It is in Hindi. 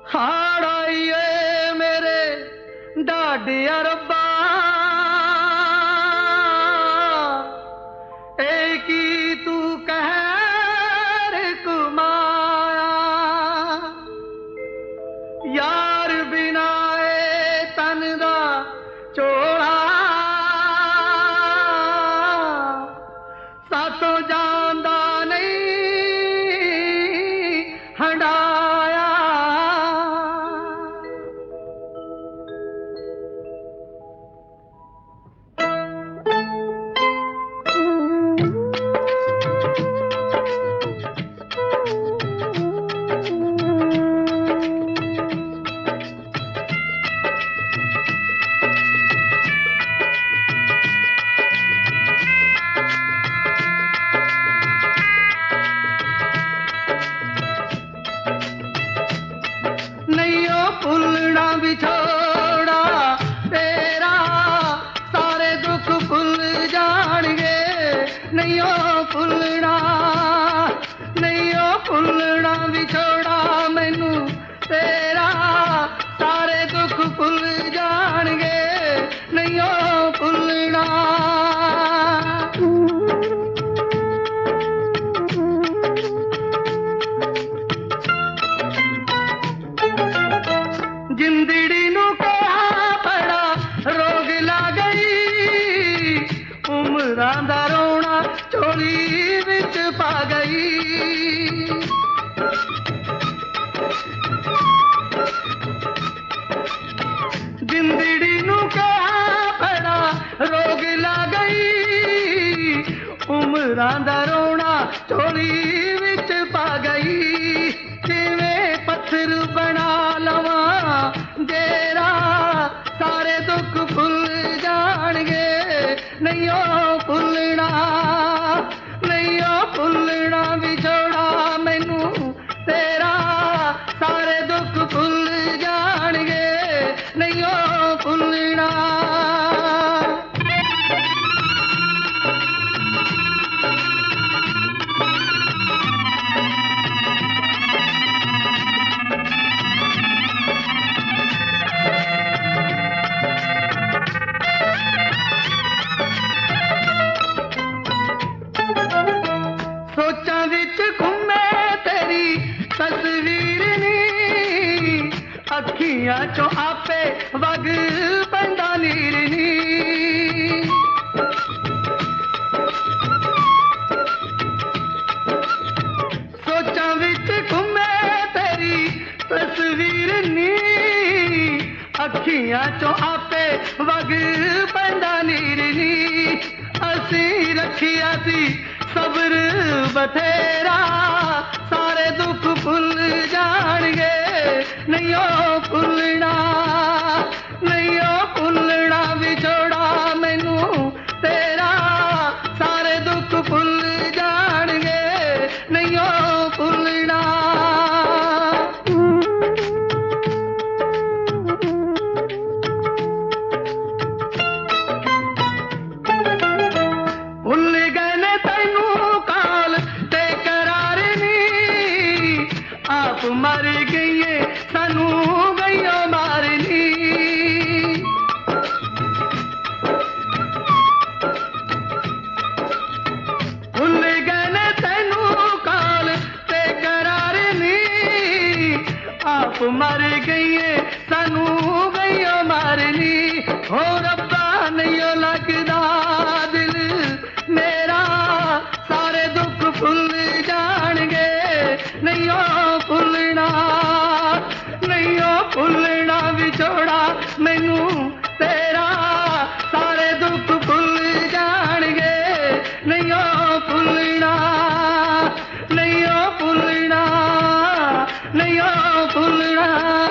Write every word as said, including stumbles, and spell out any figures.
हाड़ आइए मेरे डाडिया रब्बा, एक ही तू कहर कुमाया, यार बिना ए तन दा चोड़ा, सातों जांदा नहीं हंडाया। नैयो भुलना बिछोड़ा तेरा, सारे दुख भुल जाणगे। नैयो भुलना, नैयो भुलना बिछोड़ा मैनू तेरा, सारे दुख भुल जाणगे। नैयो भुलना जिंदड़ी नू कहा बड़ा रोग ला गई, उमरां दा रोना झोली विच पा गई। जिंदड़ी नू कहा बड़ा रोग ला गई, उमरां दा रोना झोली विच पा गई। किवें पत्थर बना लवा जेरा, सारे दुख भुल जाणगे। नैयो भुलना, नैयो भुलना बिछोड़ा मैनू तेरा, सारे दुख भुल जाणगे। नैयो भुलना सोचा विच घूमे तेरी तस्वीर नी, अखियां चो आपे वग पैंदा नीर नी। सोचा विच घूमे तेरी तस्वीर नी, अखियां चो आपे वग पैंदा नीर नी। असी रखिया सी सब्र बथेरा, सारे दुख भुल जाणगे। नैयो भुलना, नैयो भुलना बिछोड़ा मैनू तेरा, सारे दुख भुल जाणगे। नैयो भुलना भुल गए ने तैनू काल ते करार नी, आप मर गईए सानू गईयो मारनी। भुल गए ने तैनू काल ते करार नी, आप मर गईए सानू गईयो मारनी। हो रब्बा नैयो लगदा दिल मेरा, सारे दुख भुल जाणगे। नैयो भुलना, नैयो भुलना बिछोड़ा मैनू तेरा, सारे दुख भुल जाणगे। नैयो भुलना, नैयो भुलना, नैयो भुलना।